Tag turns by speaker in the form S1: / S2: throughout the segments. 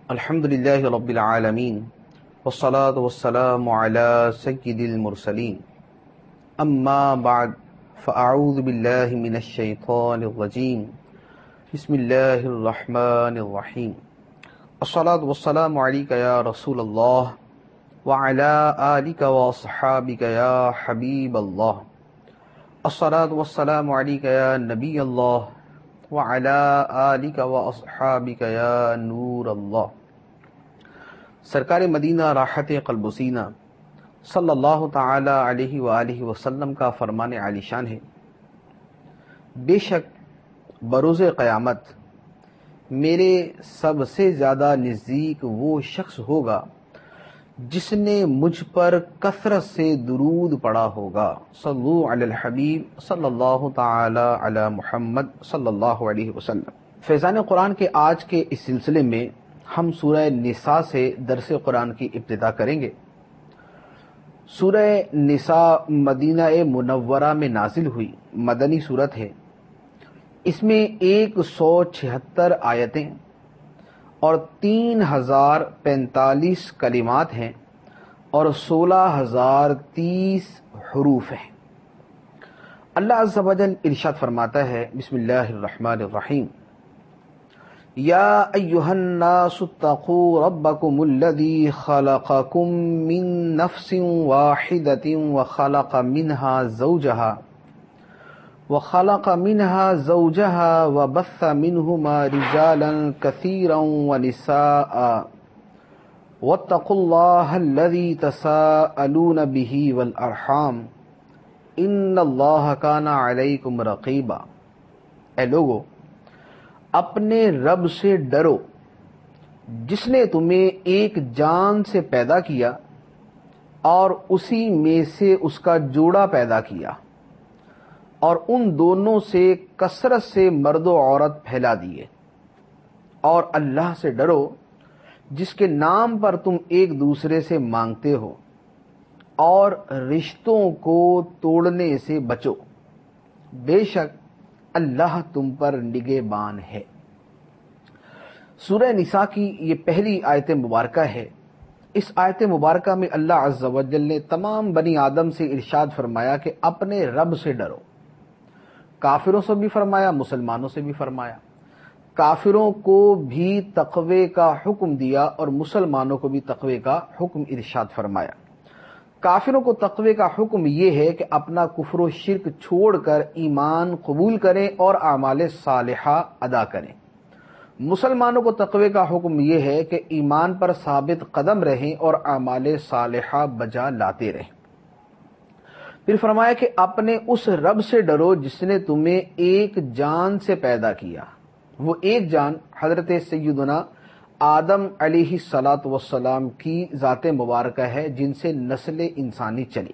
S1: الحمد للہ رب العالمین والصلاة والسلام علی سید المرسلین اما بعد فاعوذ باللہ من الشیطان الرجیم بسم اللہ الرحمن الرحیم الصلاة والسلام علیک یا رسول اللہ وعلی آلک واصحابک یا حبیب اللہ الصلاة والسلام علیک یا نبی اللہ وعلی آلک واصحابک یا نور اللہ۔ سرکار مدینہ راحت قلب و سینہ صلی اللہ تعالی علیہ وآلہ وسلم کا فرمان عالی شان ہے، بے شک بروز قیامت میرے سب سے زیادہ نزدیک وہ شخص ہوگا جس نے مجھ پر کثرت سے درود پڑھا ہوگا۔ صلو علی الحبیب صلی اللہ تعالی علی محمد صلی اللہ علیہ وسلم۔ فیضان قرآن کے آج کے اس سلسلے میں ہم سورہ نساء سے درس قرآن کی ابتدا کریں گے۔ سورہ نساء مدینہ منورہ میں نازل ہوئی مدنی سورت ہے۔ اس میں 176 آیتیں اور 3045 کلمات ہیں اور 16030 حروف ہیں۔ اللہ عز و جل ارشاد فرماتا ہے، بسم اللہ الرحمن الرحیم، یا ایہا الناس اتقوا ربکم الذی خلقکم من نفس واحدۃ وخلق منها زوجها وبث منهما رجالا كثيرا ونساء واتقوا الله الذي تساءلون به والارحام ان الله كان عليكم رقيبا۔ اے لوگو، اپنے رب سے ڈرو جس نے تمہیں ایک جان سے پیدا کیا اور اسی میں سے اس کا جوڑا پیدا کیا اور ان دونوں سے کثرت سے مرد و عورت پھیلا دیے، اور اللہ سے ڈرو جس کے نام پر تم ایک دوسرے سے مانگتے ہو، اور رشتوں کو توڑنے سے بچو، بے شک اللہ تم پر نگہبان ہے۔ سورہ نساء کی یہ پہلی آیت مبارکہ ہے۔ اس آیت مبارکہ میں اللہ عز و جل نے تمام بنی آدم سے ارشاد فرمایا کہ اپنے رب سے ڈرو۔ کافروں سے بھی فرمایا، مسلمانوں سے بھی فرمایا۔ کافروں کو بھی تقوی کا حکم دیا اور مسلمانوں کو بھی تقوی کا حکم ارشاد فرمایا۔ کافروں کو تقوی کا حکم یہ ہے کہ اپنا کفر و شرک چھوڑ کر ایمان قبول کریں اور اعمال صالحہ ادا کریں۔ مسلمانوں کو تقوی کا حکم یہ ہے کہ ایمان پر ثابت قدم رہیں اور اعمال صالحہ بجا لاتے رہیں۔ پھر فرمایا کہ اپنے اس رب سے ڈرو جس نے تمہیں ایک جان سے پیدا کیا۔ وہ ایک جان حضرت سیدنا آدم علیہ الصلاۃ والسلام کی ذات مبارکہ ہے جن سے نسل انسانی چلی۔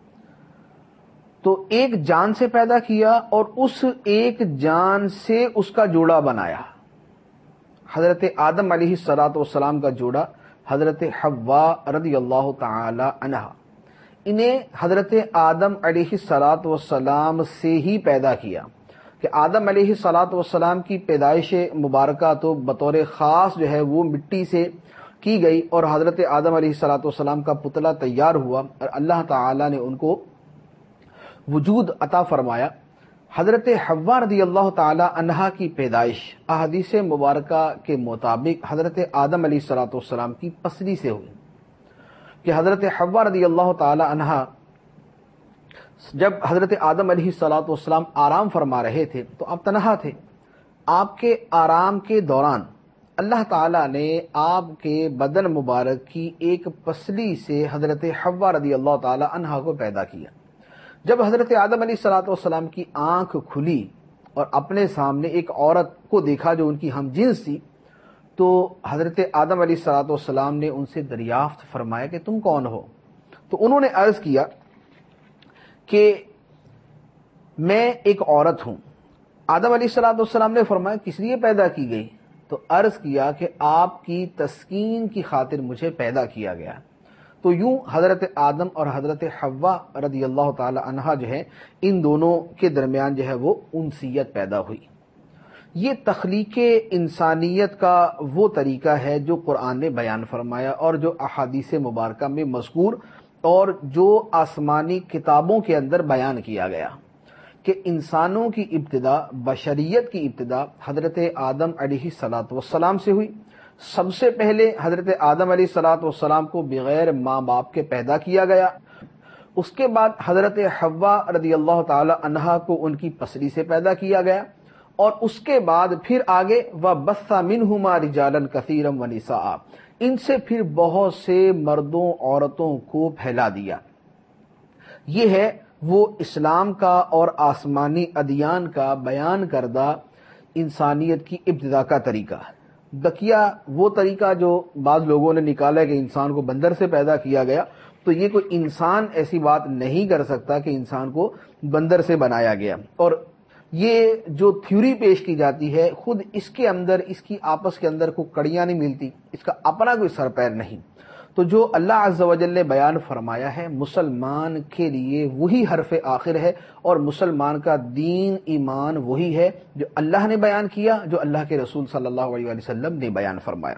S1: تو ایک جان سے پیدا کیا اور اس ایک جان سے اس کا جوڑا بنایا۔ حضرت آدم علیہ الصلاۃ والسلام کا جوڑا حضرت حوا رضی اللہ تعالی عنہا، انہیں حضرت آدم علیہ الصلاۃ والسلام سے ہی پیدا کیا کہ آدم علیہ الصلاۃ والسلام کی پیدائش مبارکہ تو بطور خاص جو ہے وہ مٹی سے کی گئی، اور حضرت آدم علیہ الصلاۃ والسلام کا پتلا تیار ہوا اور اللہ تعالی نے ان کو وجود عطا فرمایا۔ حضرت حوا رضی اللہ تعالی عنہا کی پیدائش احادیث مبارکہ کے مطابق حضرت آدم علیہ الصلاۃ والسلام کی پسلی سے ہوئی کہ حضرت حوا رضی اللہ تعالی عنہا جب حضرت آدم علیہ الصلاۃ والسلام آرام فرما رہے تھے تو آپ تنہا تھے۔ آپ کے آرام کے دوران اللہ تعالیٰ نے آپ کے بدن مبارک کی ایک پسلی سے حضرت حوا رضی اللہ تعالی عنہا کو پیدا کیا۔ جب حضرت آدم علیہ الصلاۃ والسلام کی آنکھ کھلی اور اپنے سامنے ایک عورت کو دیکھا جو ان کی ہم جنس تھی، تو حضرت آدم علیہ الصلاۃ والسلام نے ان سے دریافت فرمایا کہ تم کون ہو؟ تو انہوں نے عرض کیا کہ میں ایک عورت ہوں۔ آدم علیہ الصلاۃ والسلام نے فرمایا کس لیے پیدا کی گئی؟ تو عرض کیا کہ آپ کی تسکین کی خاطر مجھے پیدا کیا گیا۔ تو یوں حضرت آدم اور حضرت حوا رضی اللہ تعالی عنہا جو ہے ان دونوں کے درمیان جو ہے وہ انسیت پیدا ہوئی۔ یہ تخلیق انسانیت کا وہ طریقہ ہے جو قرآن نے بیان فرمایا اور جو احادیث مبارکہ میں مذکور اور جو آسمانی کتابوں کے اندر بیان کیا گیا کہ انسانوں کی ابتدا، بشریت کی ابتدا حضرت آدم علیہ الصلوۃ والسلام سے ہوئی۔ سب سے پہلے حضرت آدم علیہ الصلوۃ والسلام کو بغیر ماں باپ کے پیدا کیا گیا۔ اس کے بعد حضرت حوا رضی اللہ تعالی عنہا کو ان کی پسلی سے پیدا کیا گیا، اور اس کے بعد پھر آگے وَبَثَّ مِنْهُمَا رِجَالًا كَثِيرًا وَنِسَاءً، ان سے پھر بہت سے مردوں عورتوں کو پھیلا دیا۔ یہ ہے وہ اسلام کا اور آسمانی ادیان کا بیان کردہ انسانیت کی ابتدا کا طریقہ۔ بقیہ وہ طریقہ جو بعض لوگوں نے نکالا کہ انسان کو بندر سے پیدا کیا گیا، تو یہ کوئی انسان ایسی بات نہیں کر سکتا کہ انسان کو بندر سے بنایا گیا، اور یہ جو تھیوری پیش کی جاتی ہے خود اس کے اندر، اس کی آپس کے اندر کوئی کڑیاں نہیں ملتی، اس کا اپنا کوئی سر پیر نہیں۔ تو جو اللہ عز و جل نے بیان فرمایا ہے مسلمان کے لیے وہی حرف آخر ہے، اور مسلمان کا دین ایمان وہی ہے جو اللہ نے بیان کیا، جو اللہ کے رسول صلی اللہ علیہ وسلم نے بیان فرمایا۔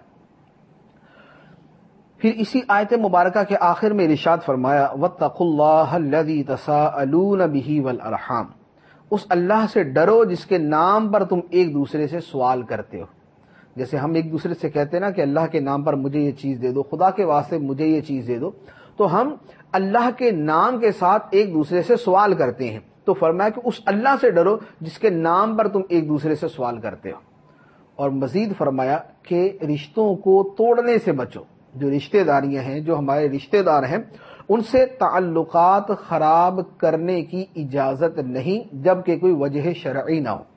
S1: پھر اسی آیت مبارکہ کے آخر میں ارشاد فرمایا وَاتَّقُوا اللَّهَ الَّذِي تَسَاءَلُونَ بِهِ وَالْأَرْحَامَ، اس اللہ سے ڈرو جس کے نام پر تم ایک دوسرے سے سوال کرتے ہو۔ جیسے ہم ایک دوسرے سے کہتے ہیں نا کہ اللہ کے نام پر مجھے یہ چیز دے دو، خدا کے واسطے مجھے یہ چیز دے دو، تو ہم اللہ کے نام کے ساتھ ایک دوسرے سے سوال کرتے ہیں۔ تو فرمایا کہ اس اللہ سے ڈرو جس کے نام پر تم ایک دوسرے سے سوال کرتے ہو، اور مزید فرمایا کہ رشتوں کو توڑنے سے بچو۔ جو رشتہ داریاں ہیں، جو ہمارے رشتہ دار ہیں، ان سے تعلقات خراب کرنے کی اجازت نہیں جب کہ کوئی وجہ شرعی نہ ہو۔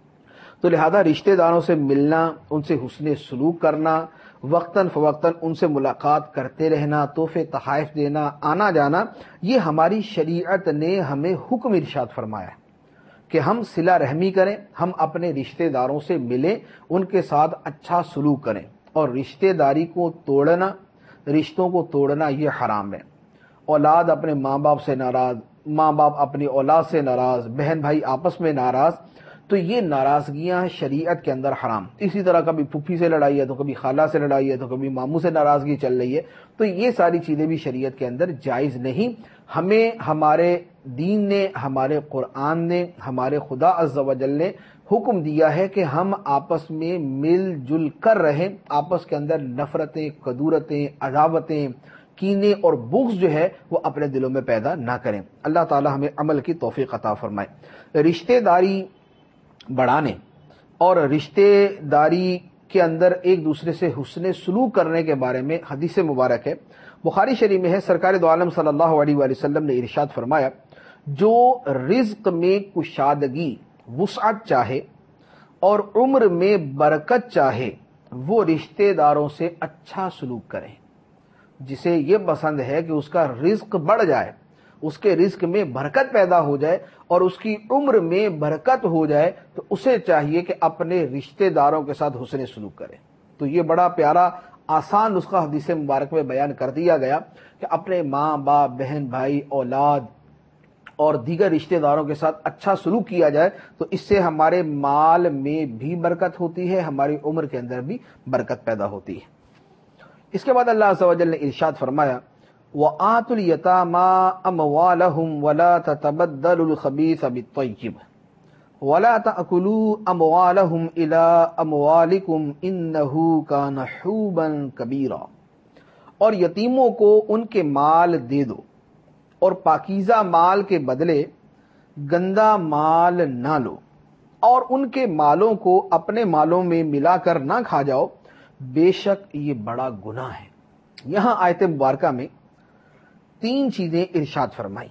S1: تو لہذا رشتہ داروں سے ملنا، ان سے حسن سلوک کرنا، وقتاً فوقتاً ان سے ملاقات کرتے رہنا، تحفے تحائف دینا، آنا جانا، یہ ہماری شریعت نے ہمیں حکم ارشاد فرمایا ہے کہ ہم صلہ رحمی کریں، ہم اپنے رشتہ داروں سے ملیں، ان کے ساتھ اچھا سلوک کریں، اور رشتہ داری کو توڑنا، رشتوں کو توڑنا یہ حرام ہے۔ اولاد اپنے ماں باپ سے ناراض، ماں باپ اپنی اولاد سے ناراض، بہن بھائی آپس میں ناراض، تو یہ ناراضگیاں شریعت کے اندر حرام۔ اسی طرح کبھی پھپھی سے لڑائی ہے تو کبھی خالہ سے لڑائی ہے تو کبھی ماموں سے ناراضگی چل رہی ہے، تو یہ ساری چیزیں بھی شریعت کے اندر جائز نہیں۔ ہمیں ہمارے دین نے، ہمارے قرآن نے، ہمارے خدا عز و جل نے حکم دیا ہے کہ ہم آپس میں مل جل کر رہیں، آپس کے اندر نفرتیں، کدورتیں، عداوتیں، کینے اور بغض جو ہے وہ اپنے دلوں میں پیدا نہ کریں۔ اللہ تعالی ہمیں عمل کی توفیق عطا فرمائے۔ رشتہ داری بڑھانے اور رشتہ داری کے اندر ایک دوسرے سے حسن سلوک کرنے کے بارے میں حدیث مبارک ہے، بخاری شریف میں ہے، سرکار دو عالم صلی اللہ علیہ وآلہ وسلم نے ارشاد فرمایا جو رزق میں کشادگی، وسعت چاہے اور عمر میں برکت چاہے وہ رشتہ داروں سے اچھا سلوک کرے۔ جسے یہ پسند ہے کہ اس کا رزق بڑھ جائے، اس کے رزق میں برکت پیدا ہو جائے اور اس کی عمر میں برکت ہو جائے، تو اسے چاہیے کہ اپنے رشتہ داروں کے ساتھ حسن سلوک کرے۔ تو یہ بڑا پیارا آسان نسخہ حدیث مبارک میں بیان کر دیا گیا کہ اپنے ماں باپ، بہن بھائی، اولاد اور دیگر رشتہ داروں کے ساتھ اچھا سلوک کیا جائے، تو اس سے ہمارے مال میں بھی برکت ہوتی ہے، ہماری عمر کے اندر بھی برکت پیدا ہوتی ہے۔ اس کے بعد اللہ عز و جل نے ارشاد فرمایا وَآتُوا الْيَتَامَىٰ أَمْوَالَهُمْ وَلَا تَتَبَدَّلُوا الْخَبِيثَ بِالطَّيِّبِ وَلَا تَأْكُلُوا أَمْوَالَهُمْ إِلَىٰ أَمْوَالِكُمْ إِنَّهُ كَانَ حُوبًا كَبِيرًا، اور یتیموں کو ان کے مال دے دو اور پاکیزہ مال کے بدلے گندا مال نہ لو، اور ان کے مالوں کو اپنے مالوں میں ملا کر نہ کھا جاؤ، بے شک یہ بڑا گناہ ہے۔ یہاں آیت مبارکہ میں تین چیزیں ارشاد فرمائی۔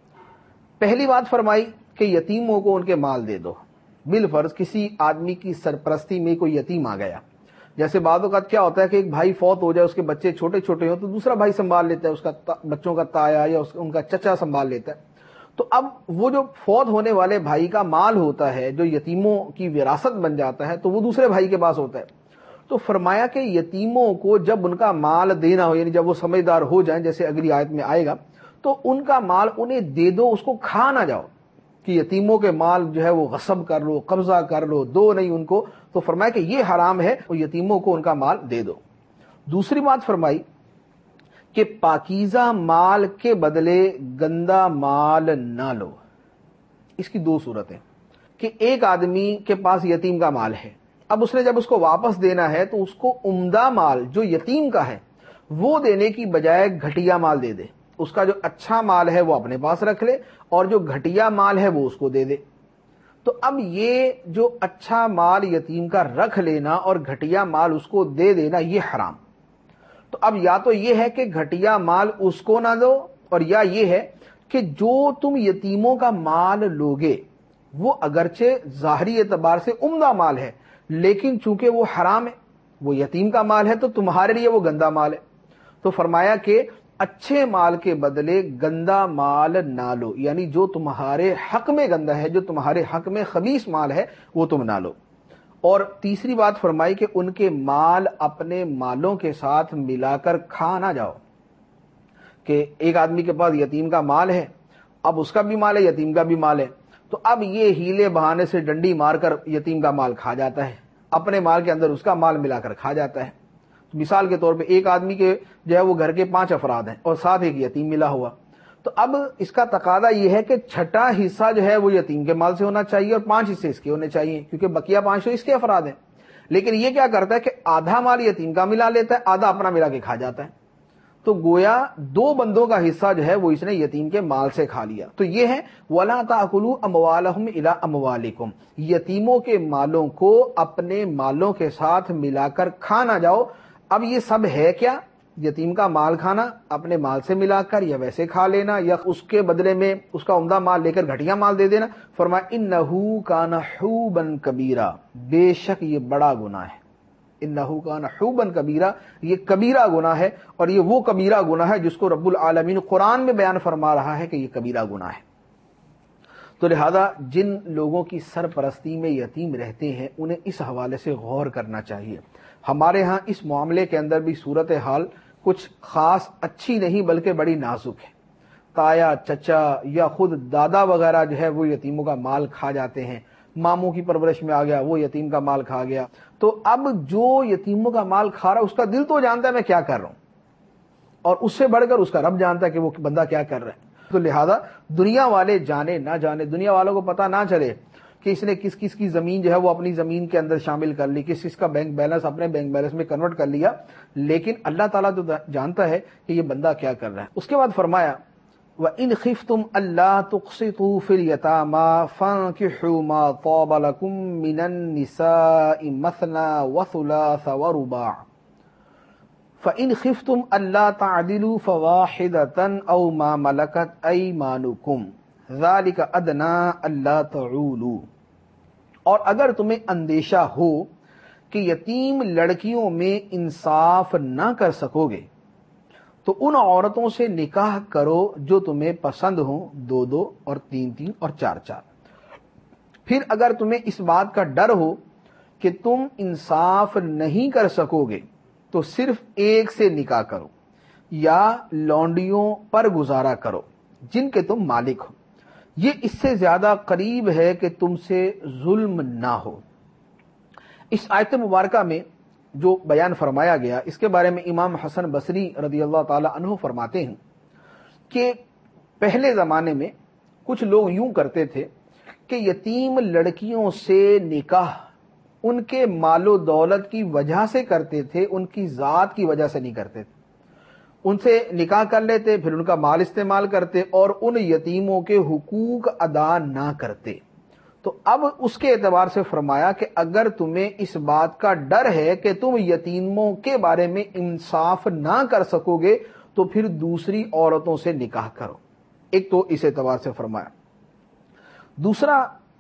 S1: پہلی بات فرمائی کہ یتیموں کو ان کے مال دے دو۔ بالفرض کسی آدمی کی سرپرستی میں کوئی یتیم آ گیا، جیسے بعض اوقات کیا ہوتا ہے کہ ایک بھائی فوت ہو جائے، اس کے بچے چھوٹے چھوٹے ہوں تو دوسرا بھائی سنبھال لیتا ہے، اس کا بچوں کا تایا یا ان کا چچا سنبھال لیتا ہے۔ تو اب وہ جو فوت ہونے والے بھائی کا مال ہوتا ہے، جو یتیموں کی وراثت بن جاتا ہے، تو وہ دوسرے بھائی کے پاس ہوتا ہے۔ تو فرمایا کہ یتیموں کو جب ان کا مال دینا ہو، یعنی جب وہ سمجھدار ہو جائیں، جیسے اگلی آیت میں آئے گا، تو ان کا مال انہیں دے دو، اس کو کھا نہ جاؤ۔ کہ یتیموں کے مال جو ہے وہ غصب کر لو، قبضہ کر لو، دو نہیں ان کو، تو فرمایا کہ یہ حرام ہے، اور یتیموں کو ان کا مال دے دو۔ دوسری بات فرمائی کہ پاکیزہ مال کے بدلے گندا مال نہ لو۔ اس کی دو صورتیں، کہ ایک آدمی کے پاس یتیم کا مال ہے، اب اس نے جب اس کو واپس دینا ہے تو اس کو عمدہ مال جو یتیم کا ہے وہ دینے کی بجائے گھٹیا مال دے دے، اس کا جو اچھا مال ہے وہ اپنے پاس رکھ لے اور جو گھٹیا مال ہے وہ اس کو دے دے۔ تو اب یہ جو اچھا مال یتیم کا رکھ لینا اور گھٹیا مال اس کو دے دینا، یہ حرام۔ تو اب یا تو یہ ہے کہ گھٹیا مال اس کو نہ دو، اور یا یہ ہے کہ جو تم یتیموں کا مال لوگے وہ اگرچہ ظاہری اعتبار سے عمدہ مال ہے، لیکن چونکہ وہ حرام ہے، وہ یتیم کا مال ہے، تو تمہارے لیے وہ گندا مال ہے۔ تو فرمایا کہ اچھے مال کے بدلے گندا مال نہ لو، یعنی جو تمہارے حق میں گندا ہے، جو تمہارے حق میں خبیث مال ہے، وہ تم نہ لو۔ اور تیسری بات فرمائی کہ ان کے مال اپنے مالوں کے ساتھ ملا کر کھا نہ جاؤ، کہ ایک آدمی کے پاس یتیم کا مال ہے، اب اس کا بھی مال ہے، یتیم کا بھی مال ہے، تو اب یہ ہیلے بہانے سے ڈنڈی مار کر یتیم کا مال کھا جاتا ہے، اپنے مال کے اندر اس کا مال ملا کر کھا جاتا ہے۔ مثال کے طور پہ ایک آدمی کے جو ہے وہ گھر کے 5 افراد ہیں اور ساتھ ایک یتیم ملا ہوا، تو اب اس کا تقاضا یہ ہے کہ چھٹا حصہ جو ہے وہ یتیم کے مال سے ہونا چاہیے اور 5 حصے اس کے ہونے چاہیے، کیونکہ بقیہ 5 اس کے افراد ہیں۔ لیکن یہ کیا کرتا ہے کہ آدھا مال یتیم کا ملا لیتا ہے، آدھا اپنا ملا کے کھا جاتا ہے، تو گویا 2 بندوں کا حصہ جو ہے وہ اس نے یتیم کے مال سے کھا لیا۔ تو یہ ہے وَلَا تَأْكُلُوا أَمْوَالَهُمْ إِلَىٰ أَمْوَالِكُمْ، یتیموں کے مالوں کو اپنے مالوں کے ساتھ ملا کر کھا نہ جاؤ۔ اب یہ سب ہے کیا؟ یتیم کا مال کھانا اپنے مال سے ملا کر، یا ویسے کھا لینا، یا اس کے بدلے میں اس کا عمدہ مال لے کر گھٹیا مال دے دینا۔ فرمایا اِنَّهُ كَانَ حُوبًا كَبِيرًا، بے شک یہ بڑا گناہ ہے۔ انہو کان حوبا کبیرہ، یہ کبیرہ گناہ ہے، اور یہ وہ کبیرہ گناہ ہے جس کو رب العالمین قرآن میں بیان فرما رہا ہے کہ یہ کبیرہ گناہ ہے۔ تو لہذا جن لوگوں کی سرپرستی میں یتیم رہتے ہیں انہیں اس حوالے سے غور کرنا چاہیے۔ ہمارے ہاں اس معاملے کے اندر بھی صورتحال کچھ خاص اچھی نہیں بلکہ بڑی نازک ہے۔ تایا، چچا یا خود دادا وغیرہ جو ہے وہ یتیموں کا مال کھا جاتے ہیں، ماموں کی پرورش میں آ گیا وہ یتیم کا مال کھا گیا، تو اب جو یتیموں کا مال کھا رہا ہے اس کا دل تو جانتا ہے میں کیا کر رہا ہوں، اور اس سے بڑھ کر اس کا رب جانتا ہے کہ وہ بندہ کیا کر رہا ہے۔ تو لہذا دنیا والے جانے نہ جانے، دنیا والوں کو پتہ نہ چلے کہ اس نے کس کس کی زمین جو ہے وہ اپنی زمین کے اندر شامل کر لی، کس کس کا بینک بیلنس اپنے بینک بیلنس میں کنورٹ کر لیا، لیکن اللہ تعالیٰ تو جانتا ہے کہ یہ بندہ کیا کر رہا ہے۔ اس کے بعد فرمایا وَإِنْ خِفْتُمْ أَلَّا تُقْسِطُوا فِي الْيَتَامَىٰ فَانكِحُوا مَا طَابَ لَكُم مِّنَ النِّسَاءِ مَثْنَىٰ وَثُلَاثَ وَرُبَاعَ فَإِنْ خِفْتُمْ أَلَّا تَعْدِلُوا فَوَاحِدَةً أَوْ مَا مَلَكَتْ أَيْمَانُكُمْ ذَلِكَ أَدْنَىٰ أَلَّا تَعُولُوا، اور اگر تمہیں اندیشہ ہو کہ یتیم لڑکیوں میں انصاف نہ کر سکو گے تو ان عورتوں سے نکاح کرو جو تمہیں پسند ہوں، 2 اور 3 اور 4۔ پھر اگر تمہیں اس بات کا ڈر ہو کہ تم انصاف نہیں کر سکو گے تو صرف ایک سے نکاح کرو یا لونڈیوں پر گزارا کرو جن کے تم مالک ہو، یہ اس سے زیادہ قریب ہے کہ تم سے ظلم نہ ہو۔ اس آیت مبارکہ میں جو بیان فرمایا گیا اس کے بارے میں امام حسن بصری رضی اللہ تعالی عنہ فرماتے ہیں کہ پہلے زمانے میں کچھ لوگ یوں کرتے تھے کہ یتیم لڑکیوں سے نکاح ان کے مال و دولت کی وجہ سے کرتے تھے، ان کی ذات کی وجہ سے نہیں کرتے تھے۔ ان سے نکاح کر لیتے، پھر ان کا مال استعمال کرتے اور ان یتیموں کے حقوق ادا نہ کرتے۔ تو اب اس کے اعتبار سے فرمایا کہ اگر تمہیں اس بات کا ڈر ہے کہ تم یتیموں کے بارے میں انصاف نہ کر سکو گے تو پھر دوسری عورتوں سے نکاح کرو۔ ایک تو اس اعتبار سے فرمایا۔ دوسرا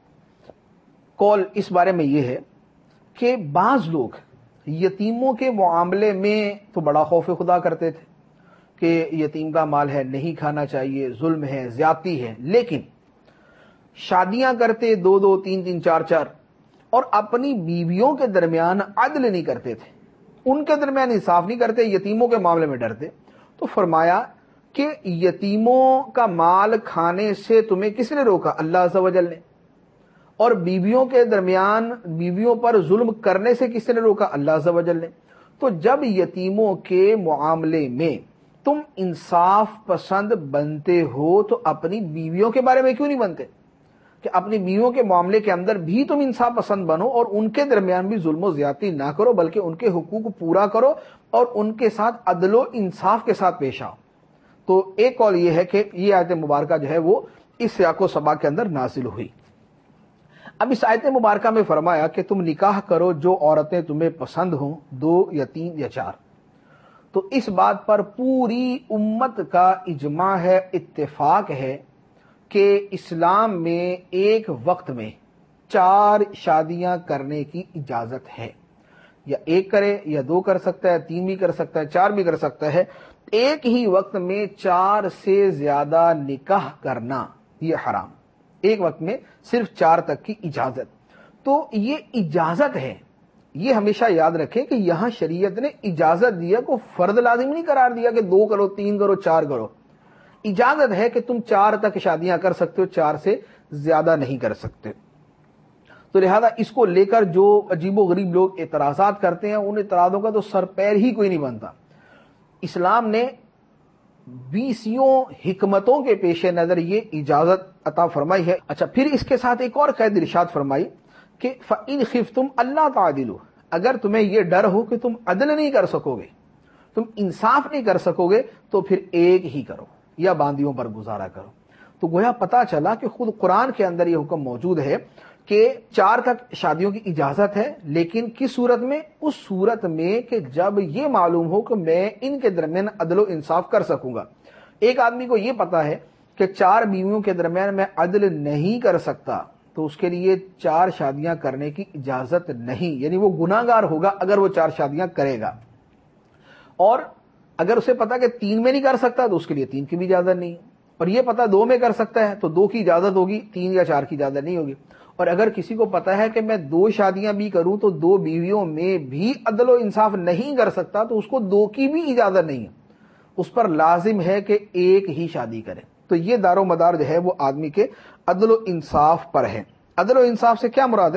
S1: قول اس بارے میں یہ ہے کہ بعض لوگ یتیموں کے معاملے میں تو بڑا خوف خدا کرتے تھے کہ یتیم کا مال ہے نہیں کھانا چاہیے، ظلم ہے، زیادتی ہے، لیکن شادیاں کرتے 2 3 4 اور اپنی بیویوں کے درمیان عدل نہیں کرتے تھے، ان کے درمیان انصاف نہیں کرتے، یتیموں کے معاملے میں ڈرتے۔ تو فرمایا کہ یتیموں کا مال کھانے سے تمہیں کس نے روکا؟ اللہ عز و جل نے. اور بیویوں کے درمیان بیویوں پر ظلم کرنے سے کس نے روکا؟ اللہ عز و جل نے. تو جب یتیموں کے معاملے میں تم انصاف پسند بنتے ہو تو اپنی بیویوں کے بارے میں کیوں نہیں بنتے کہ اپنی بیویوں کے معاملے کے اندر بھی تم انصاف پسند بنو اور ان کے درمیان بھی ظلم و زیادتی نہ کرو، بلکہ ان کے حقوق پورا کرو اور ان کے ساتھ عدل و انصاف کے ساتھ پیش آؤ. تو ایک قول یہ ہے کہ یہ آیت مبارکہ جو ہے وہ اس سیاق و سباق کے اندر نازل ہوئی. اب اس آیت مبارکہ میں فرمایا کہ تم نکاح کرو جو عورتیں تمہیں پسند ہوں، 2 یا 3 یا 4. تو اس بات پر پوری امت کا اجماع ہے، اتفاق ہے کہ اسلام میں ایک وقت میں 4 شادیاں کرنے کی اجازت ہے. یا 1 کرے یا 2 کر سکتا ہے، 3 بھی کر سکتا ہے، 4 بھی کر سکتا ہے. ایک ہی وقت میں 4 سے زیادہ نکاح کرنا یہ حرام. ایک وقت میں صرف 4 تک کی اجازت. تو یہ اجازت ہے، یہ ہمیشہ یاد رکھیں کہ یہاں شریعت نے اجازت دیا، کو فرض لازم نہیں قرار دیا کہ 2 کرو، 3 کرو، 4 کرو. اجازت ہے کہ تم 4 تک شادیاں کر سکتے ہو، 4 سے زیادہ نہیں کر سکتے. تو لہذا اس کو لے کر جو عجیب و غریب لوگ اعتراضات کرتے ہیں، ان اعتراضوں کا تو سر پیر ہی کوئی نہیں بنتا. اسلام نے 20 حکمتوں کے پیش نظر یہ اجازت عطا فرمائی ہے. اچھا، پھر اس کے ساتھ ایک اور قید ارشاد فرمائی کہ فَإِنْ خِفْتُمْ أَلَّا تَعْدِلُوا، اگر تمہیں یہ ڈر ہو کہ تم عدل نہیں کر سکو گے، تم انصاف نہیں کر سکو گے، تو پھر ایک ہی کرو یا باندیوں پر گزارا کرو. تو گویا پتا چلا کہ خود قرآن کے اندر یہ حکم موجود ہے کہ 4 تک شادیوں کی اجازت ہے، لیکن کس صورت میں؟ اس صورت میں کہ جب یہ معلوم ہو کہ میں ان کے درمیان عدل و انصاف کر سکوں گا. ایک آدمی کو یہ پتا ہے کہ 4 بیویوں کے درمیان میں عدل نہیں کر سکتا، تو اس کے لیے 4 شادیاں کرنے کی اجازت نہیں، یعنی وہ گناہگار ہوگا اگر وہ 4 شادیاں کرے گا. اور اگر اسے پتا کہ 3 میں نہیں کر سکتا تو اس کے لیے 3 کی بھی اجازت نہیں. اور یہ پتا 2 میں کر سکتا ہے تو 2 کی اجازت ہوگی، 3 یا 4 کی اجازت نہیں ہوگی. اور اگر کسی کو پتا ہے کہ میں 2 شادیاں بھی کروں تو 2 بیویوں میں بھی عدل و انصاف نہیں کر سکتا، تو اس کو 2 کی بھی اجازت نہیں ہے، اس پر لازم ہے کہ ایک ہی شادی کرے. تو یہ دار و مدار جو ہے وہ آدمی کے عدل و انصاف پر ہے. عدل و انصاف سے کیا مراد ہے؟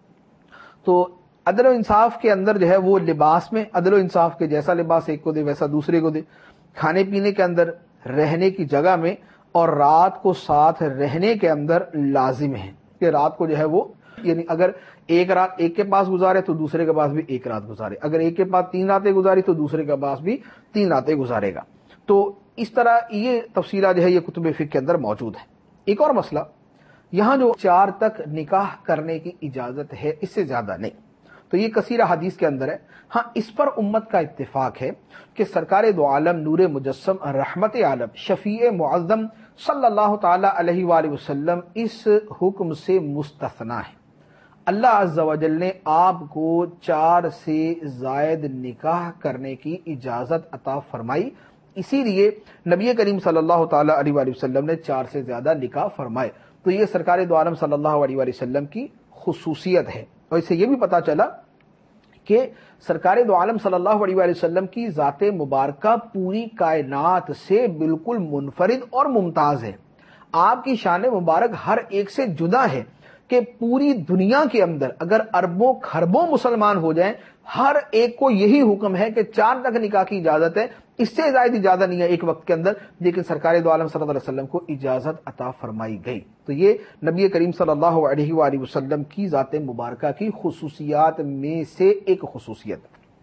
S1: تو عدل و انصاف کے اندر جو ہے وہ لباس میں عدل و انصاف کے جیسا لباس ایک کو دے ویسا دوسرے کو دے، کھانے پینے کے اندر، رہنے کی جگہ میں، اور رات کو ساتھ رہنے کے اندر لازم ہے کہ رات کو جو ہے وہ، یعنی اگر ایک رات ایک کے پاس گزارے تو دوسرے کے پاس بھی ایک رات گزارے، اگر ایک کے پاس 3 راتیں گزاری تو دوسرے کے پاس بھی 3 راتیں گزارے گا. تو اس طرح یہ تفصیلات جو ہے یہ کتب فقہ کے اندر موجود ہے. ایک اور مسئلہ، یہاں جو 4 تک نکاح کرنے کی اجازت ہے، اس سے زیادہ نہیں، تو یہ کثیر حدیث کے اندر ہے. ہاں، اس پر امت کا اتفاق ہے کہ سرکار دو عالم نور مجسم رحمت عالم شفیع معظم صلی اللہ تعالی علیہ وآلہ وسلم اس حکم سے مستثنا ہے. اللہ عز و جل نے آپ کو 4 سے زائد نکاح کرنے کی اجازت عطا فرمائی، اسی لیے نبی کریم صلی اللہ تعالی علیہ وآلہ وسلم نے 4 سے زیادہ نکاح فرمائے. تو یہ سرکار دو عالم صلی اللہ علیہ وآلہ وسلم کی خصوصیت ہے. اور اس سے یہ بھی پتا چلا کہ سرکار دو عالم صلی اللہ علیہ وآلہ وسلم کی ذات مبارکہ پوری کائنات سے بالکل منفرد اور ممتاز ہے. آپ کی شان مبارک ہر ایک سے جدا ہے کہ پوری دنیا کے اندر اگر اربوں کھربوں مسلمان ہو جائیں، ہر ایک کو یہی حکم ہے کہ 4 تک نکاح کی اجازت ہے، اس سے زائد اجازت نہیں ہے ایک وقت کے اندر، لیکن سرکار دو عالم صلی اللہ علیہ وسلم کو اجازت عطا فرمائی گئی. تو یہ نبی کریم صلی اللہ علیہ وآلہ وسلم کی ذات مبارکہ کی خصوصیات میں سے ایک خصوصیت.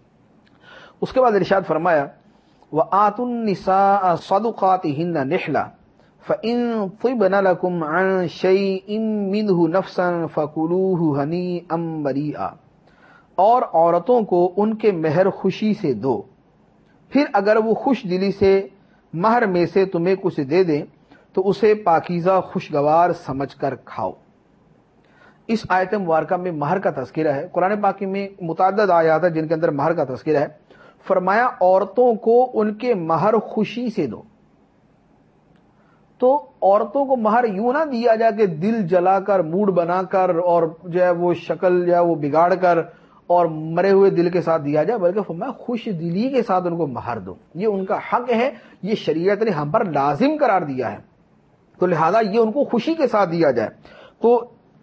S1: اس کے بعد ارشاد فرمایا وَآتُوا النِّسَاءَ صَدُقَاتِهِنَّ نِحْلَةً فَإِن طِبْنَ لَكُمْ عَن شَيْءٍ مِّنْهُ نَفْسًا فَكُلُوهُ هَنِيئًا مَرِيئًا، اور عورتوں کو ان کے مہر خوشی سے دو، پھر اگر وہ خوش دلی سے مہر میں سے تمہیں کچھ دے دیں تو اسے پاکیزہ خوشگوار سمجھ کر کھاؤ. اس آیت مبارکہ میں مہر کا تذکرہ ہے. قرآن پاک میں متعدد آیات ہیں جن کے اندر مہر کا تذکرہ ہے. فرمایا عورتوں کو ان کے مہر خوشی سے دو. تو عورتوں کو مہر یوں نہ دیا جائے کہ دل جلا کر، موڈ بنا کر، اور جو ہے وہ شکل جو ہے وہ بگاڑ کر اور مرے ہوئے دل کے ساتھ دیا جائے، بلکہ فرمایا خوش دلی کے ساتھ ان کو مہر دو، یہ ان کا حق ہے، یہ شریعت نے ہم پر لازم قرار دیا ہے، تو لہذا یہ ان کو خوشی کے ساتھ دیا جائے۔ تو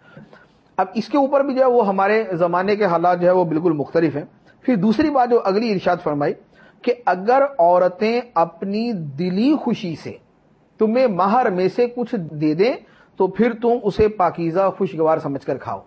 S1: اب اس کے اوپر بھی جو ہے وہ ہمارے زمانے کے حالات جو ہے وہ بالکل مختلف ہیں۔ پھر دوسری بات جو اگلی ارشاد فرمائی کہ اگر عورتیں اپنی دلی خوشی سے تمہیں مہر میں سے کچھ دے دیں تو پھر تم اسے پاکیزہ خوشگوار سمجھ کر کھاؤ۔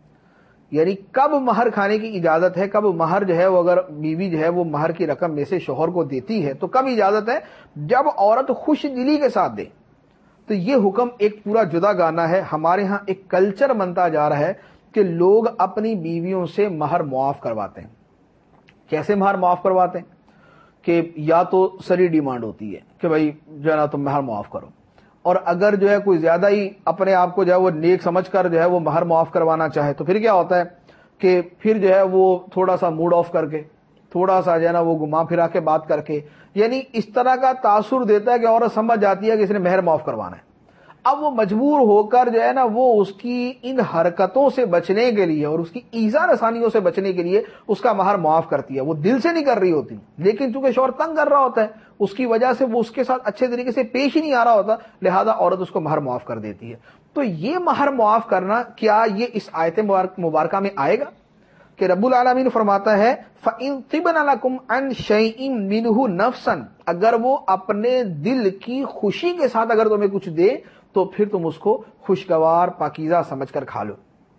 S1: یعنی کب مہر کھانے کی اجازت ہے، کب مہر جو ہے وہ اگر بیوی جو ہے وہ مہر کی رقم میں سے شوہر کو دیتی ہے تو کب اجازت ہے؟ جب عورت خوش دلی کے ساتھ دے۔ تو یہ حکم ایک پورا جدا گانا ہے۔ ہمارے ہاں ایک کلچر بنتا جا رہا ہے کہ لوگ اپنی بیویوں سے مہر معاف کرواتے ہیں۔ کیسے مہر معاف کرواتے ہیں؟ کہ یا تو سری ڈیمانڈ ہوتی ہے کہ بھائی جو ہے نا تم مہر معاف کرو، اور اگر جو ہے کوئی زیادہ ہی اپنے آپ کو جو ہے وہ نیک سمجھ کر جو ہے وہ مہر معاف کروانا چاہے تو پھر کیا ہوتا ہے کہ پھر جو ہے وہ تھوڑا سا موڈ آف کر کے، تھوڑا سا جو ہے نا وہ گھما پھرا کے بات کر کے، یعنی اس طرح کا تاثر دیتا ہے کہ عورت سمجھ جاتی ہے کہ اس نے مہر معاف کروانا ہے۔ اب وہ مجبور ہو کر جو ہے نا وہ اس کی ان حرکتوں سے بچنے کے لیے اور اس کی ایذا رسانیوں سے بچنے کے لیے اس کا مہر معاف کرتی ہے۔ وہ دل سے نہیں کر رہی ہوتی، لیکن چونکہ شوہر تنگ کر رہا ہوتا ہے اس کی وجہ سے وہ اس کے ساتھ اچھے طریقے سے پیش ہی نہیں آ رہا ہوتا، لہذا عورت اس کو مہر معاف کر دیتی ہے۔ تو یہ مہر معاف کرنا کیا یہ اس آیت مبارکہ میں آئے گا؟ کہ رب العالمین فرماتا ہے فَإِن طِبْنَ لَكُمْ عَنْ شَيْءٍ مِّنْهُ نَفْسًا، اگر وہ اپنے دل کی خوشی کے ساتھ اگر تمہیں کچھ دے تو پھر تم اس کو خوشگوار پاکیزہ سمجھ کر کھا لو۔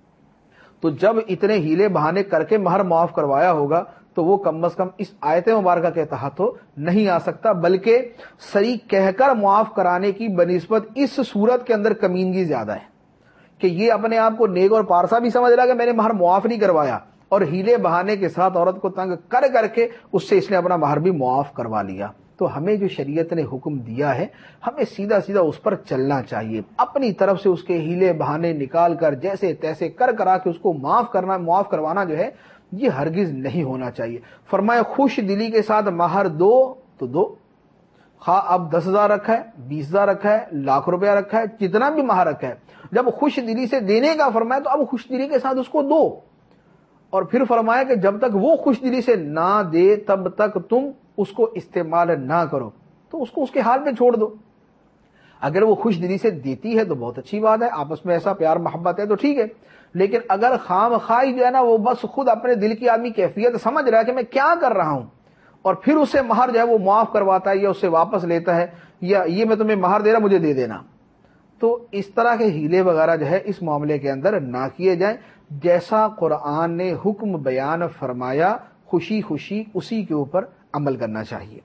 S1: تو جب اتنے ہیلے بہانے کر کے مہر معاف کروایا ہوگا تو وہ کم از کم اس آیت مبارکہ کے تحت تو نہیں آ سکتا، بلکہ صریح کہہ کر معاف کرانے کی بنسبت اس صورت کے اندر کمینگی زیادہ ہے کہ یہ اپنے آپ کو نیک اور پارسا بھی سمجھ رہا کہ میں نے مہر معاف نہیں کروایا، اور ہیلے بہانے کے ساتھ عورت کو تنگ کر کر کے اس سے اس نے اپنا مہر بھی معاف کروا لیا۔ تو ہمیں جو شریعت نے حکم دیا ہے ہمیں سیدھا سیدھا اس پر چلنا چاہیے، اپنی طرف سے اس کے ہیلے بہانے نکال کر جیسے تیسے کرا کے اس کو معاف کروانا جو ہے یہ ہرگز نہیں ہونا چاہیے۔ فرمایا خوش دلی کے ساتھ مہر دو تو دو، خواہ اب 10,000 رکھا ہے، 20,000 رکھا ہے، لاکھ روپیہ رکھا ہے، جتنا بھی مہر رکھا ہے، جب خوش دلی سے دینے کا فرمایا تو اب خوش دلی کے ساتھ اس کو دو، اور پھر فرمایا کہ جب تک وہ خوش دلی سے نہ دے تب تک تم اس کو استعمال نہ کرو، تو اس کو اس کے حال میں چھوڑ دو۔ اگر وہ خوش دلی سے دیتی ہے تو بہت اچھی بات ہے، آپس میں ایسا پیار محبت ہے تو ٹھیک ہے، لیکن اگر خام خواہ جو ہے نا وہ بس خود اپنے دل کی آدمی کیفیت سمجھ رہا ہے کہ میں کیا کر رہا ہوں، اور پھر اسے مہر جو ہے وہ معاف کرواتا ہے یا اسے واپس لیتا ہے، یا یہ میں تمہیں مہر دے رہا مجھے دے دینا، تو اس طرح کے ہیلے وغیرہ جو ہے اس معاملے کے اندر نہ کیے جائیں۔ جیسا قرآن نے حکم بیان فرمایا خوشی خوشی اسی کے اوپر عمل کرنا چاہیے۔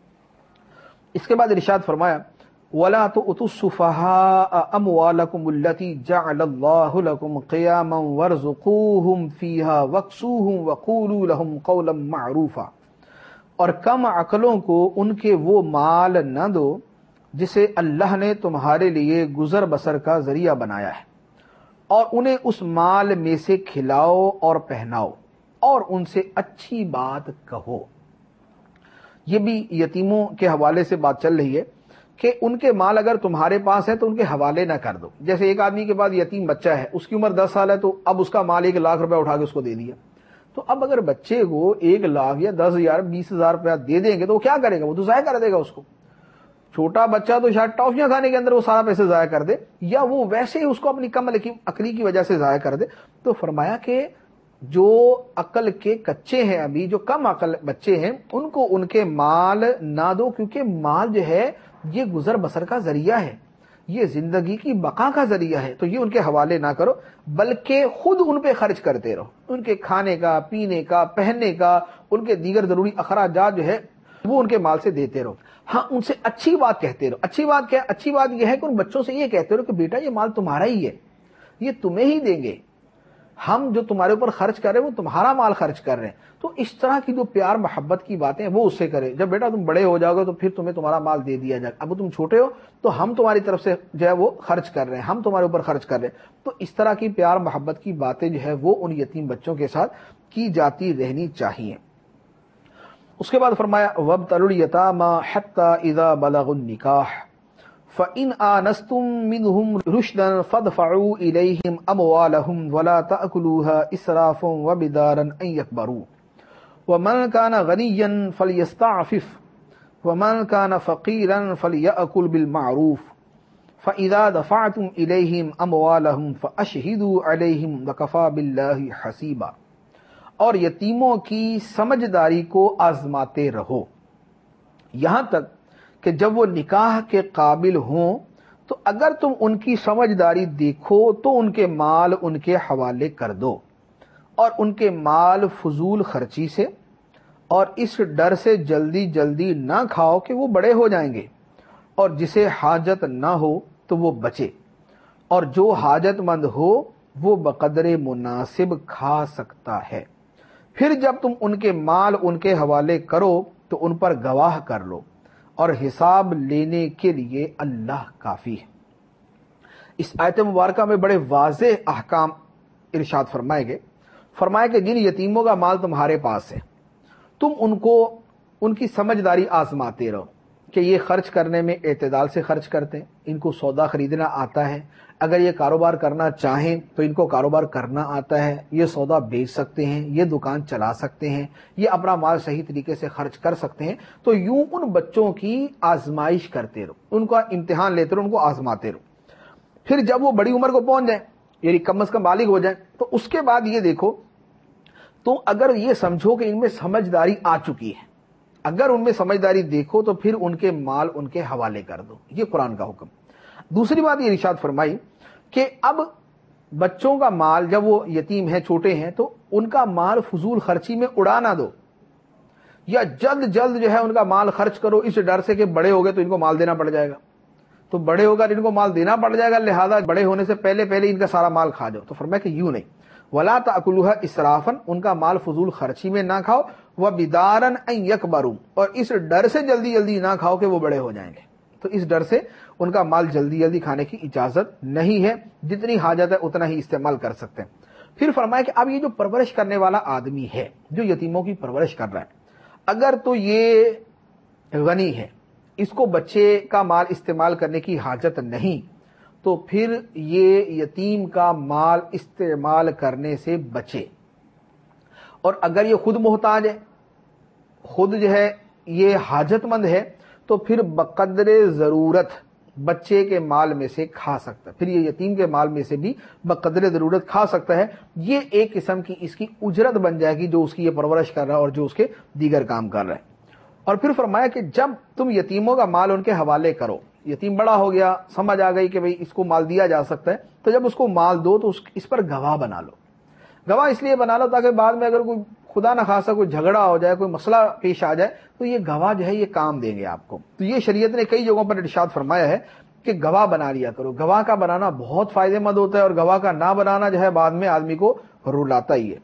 S1: اس کے بعد ارشاد فرمایا وَلَا تُؤْتُوا السُّفَهَاءَ أَمْوَالَكُمُ الَّتِي جَعَلَ اللَّهُ لَكُمْ قِيَامًا وَارْزُقُوهُمْ فِيهَا وَاكْسُوهُمْ وَقُولُوا لَهُمْ قَوْلًا مَّعْرُوفًا، اور کم عقلوں کو ان کے وہ مال نہ دو جسے اللہ نے تمہارے لیے گزر بسر کا ذریعہ بنایا ہے، اور انہیں اس مال میں سے کھلاؤ اور پہناؤ اور ان سے اچھی بات کہو۔ یہ بھی یتیموں کے حوالے سے بات چل رہی ہے کہ ان کے مال اگر تمہارے پاس ہے تو ان کے حوالے نہ کر دو۔ جیسے ایک آدمی کے پاس یتیم بچہ ہے، اس کی عمر 10 سال ہے، تو اب اس کا مال 1,00,000 روپے اٹھا کے اس کو دے دیا، تو اب اگر بچے کو 1,00,000 یا 10,000 20,000 روپیہ دے دیں گے تو وہ کیا کرے گا؟ وہ تو ضائع کر دے گا اس کو۔ چھوٹا بچہ تو شاید ٹافیاں کھانے کے اندر وہ سارا پیسے ضائع کر دے، یا وہ ویسے ہی اس کو اپنی کم عقلی کی وجہ سے ضائع کر دے۔ تو فرمایا کہ جو عقل کے کچے ہیں، ابھی جو کم عقل بچے ہیں، ان کو ان کے مال نہ دو، کیونکہ مال جو ہے یہ گزر بسر کا ذریعہ ہے، یہ زندگی کی بقا کا ذریعہ ہے، تو یہ ان کے حوالے نہ کرو، بلکہ خود ان پہ خرچ کرتے رہو، ان کے کھانے کا، پینے کا، پہننے کا، ان کے دیگر ضروری اخراجات جو ہے وہ ان کے مال سے دیتے رہو۔ ہاں ان سے اچھی بات کہتے رہو۔ اچھی بات کیا؟ اچھی بات یہ ہے کہ ان بچوں سے یہ کہتے رہو کہ بیٹا یہ مال تمہارا ہی ہے، یہ تمہیں ہی دیں گے، ہم جو تمہارے اوپر خرچ کر رہے ہیں وہ تمہارا مال خرچ کر رہے ہیں۔ تو اس طرح کی جو پیار محبت کی باتیں وہ اس سے کرے۔ جب بیٹا تم بڑے ہو جاؤ گے تو پھر تمہیں تمہارا مال دے دیا جائے، اب تم چھوٹے ہو تو ہم تمہاری طرف سے جو ہے وہ خرچ کر رہے ہیں، ہم تمہارے اوپر خرچ کر رہے ہیں۔ تو اس طرح کی پیار محبت کی باتیں جو ہے وہ ان یتیم بچوں کے ساتھ کی جاتی رہنی چاہیے۔ اس کے بعد فرمایا وَابْتَلُوا الْيَتَامَىٰ حَتَّىٰ إِذَا بَلَغُوا النِّكَاحَ فَإِنْ آنَسْتُمْ مِنْهُمْ رُشْدًا فَادْفَعُوا إِلَيْهِمْ أَمْوَالَهُمْ وَلَا تَأْكُلُوهَا إِسْرَافًا وَبِدَارًا أَنْ يَكْبَرُوا وَمَنْ كَانَ غَنِيًّا فَلْيَسْتَعْفِفْ وَمَنْ كَانَ فَقِيرًا فَلْيَأْكُلْ بِالْمَعْرُوفِ فَإِذَا دَفَعْتُمْ إِلَيْهِمْ أَمْوَالَهُمْ فَأَشْهِدُوا عَلَيْهِمْ وَكَفَى بِاللَّهِ حَسِيبًا، اور یتیموں کی سمجھداری کو آزماتے رہو یہاں تک کہ جب وہ نکاح کے قابل ہوں تو اگر تم ان کی سمجھداری دیکھو تو ان کے مال ان کے حوالے کر دو، اور ان کے مال فضول خرچی سے اور اس ڈر سے جلدی جلدی نہ کھاؤ کہ وہ بڑے ہو جائیں گے، اور جسے حاجت نہ ہو تو وہ بچے، اور جو حاجت مند ہو وہ بقدر مناسب کھا سکتا ہے۔ پھر جب تم ان کے مال ان کے حوالے کرو تو ان پر گواہ کر لو، اور حساب لینے کے لیے اللہ کافی ہے۔ اس آیت مبارکہ میں بڑے واضح احکام ارشاد فرمائے گئے۔ فرمایا کہ جن یتیموں کا مال تمہارے پاس ہے تم ان کی سمجھداری آزماتے رہو کہ یہ خرچ کرنے میں اعتدال سے خرچ کرتے ہیں، ان کو سودا خریدنا آتا ہے، اگر یہ کاروبار کرنا چاہیں تو ان کو کاروبار کرنا آتا ہے، یہ سودا بیچ سکتے ہیں، یہ دکان چلا سکتے ہیں، یہ اپنا مال صحیح طریقے سے خرچ کر سکتے ہیں، تو یوں ان بچوں کی آزمائش کرتے رہو، ان کا امتحان لیتے رہو، ان کو آزماتے رہو۔ پھر جب وہ بڑی عمر کو پہنچ جائیں، یعنی کم از کم بالغ ہو جائیں، تو اس کے بعد یہ دیکھو، تو اگر یہ سمجھو کہ ان میں سمجھداری آ چکی ہے، اگر ان میں سمجھداری دیکھو تو پھر ان کے مال ان کے حوالے کر دو، یہ قرآن کا حکم۔ دوسری بات یہ ارشاد فرمائی کہ اب بچوں کا مال جب وہ یتیم ہیں، چھوٹے ہیں، تو ان کا مال فضول خرچی میں اڑا نہ دو، یا جلد جلد جو ہے ان کا مال خرچ کرو اس ڈر سے کہ بڑے ہو گئے تو ان کو مال دینا پڑ جائے گا، تو بڑے ہو کر ان کو مال دینا پڑ جائے گا، لہذا بڑے ہونے سے پہلے پہلے ان کا سارا مال کھا جاؤ۔ تو فرمایا کہ یوں نہیں، وَلَا تَأْكُلُوهَا إِسْرَافًا، ان کا مال فضول خرچی میں نہ کھاؤ، وَبِدَارًا أَن يَكْبَرُوا، اور اس ڈر سے جلدی جلدی نہ کھاؤ کہ وہ بڑے ہو جائیں گے، تو اس ڈر سے ان کا مال جلدی جلدی کھانے کی اجازت نہیں ہے، جتنی حاجت ہے اتنا ہی استعمال کر سکتے ہیں۔ پھر فرمایا کہ اب یہ جو پرورش کرنے والا آدمی ہے، جو یتیموں کی پرورش کر رہا ہے، اگر تو یہ غنی ہے، اس کو بچے کا مال استعمال کرنے کی حاجت نہیں، تو پھر یہ یتیم کا مال استعمال کرنے سے بچے، اور اگر یہ خود محتاج ہے، خود جو ہے یہ حاجت مند ہے، تو پھر بقدر ضرورت بچے کے مال میں سے کھا سکتا ہے، پھر یہ یتیم کے مال میں سے بھی بقدر ضرورت کھا سکتا ہے، یہ ایک قسم کی اس کی اجرت بن جائے گی جو اس کی یہ پرورش کر رہا ہے اور جو اس کے دیگر کام کر رہا ہے۔ اور پھر فرمایا کہ جب تم یتیموں کا مال ان کے حوالے کرو، یتیم بڑا ہو گیا، سمجھ آ گئی کہ بھئی اس کو مال دیا جا سکتا ہے، تو جب اس کو مال دو تو اس پر گواہ بنا لو۔ گواہ اس لیے بنا لو تاکہ بعد میں اگر کوئی خدا نہ خاصا کوئی جھگڑا ہو جائے، کوئی مسئلہ پیش آ جائے، تو یہ گواہ جو ہے یہ کام دیں گے آپ کو۔ تو یہ شریعت نے کئی جگہوں پر ارشاد فرمایا ہے کہ گواہ بنا لیا کرو۔ گواہ کا بنانا بہت فائدہ مند ہوتا ہے، اور گواہ کا نہ بنانا جو ہے بعد میں آدمی کو رلاتا ہی ہے۔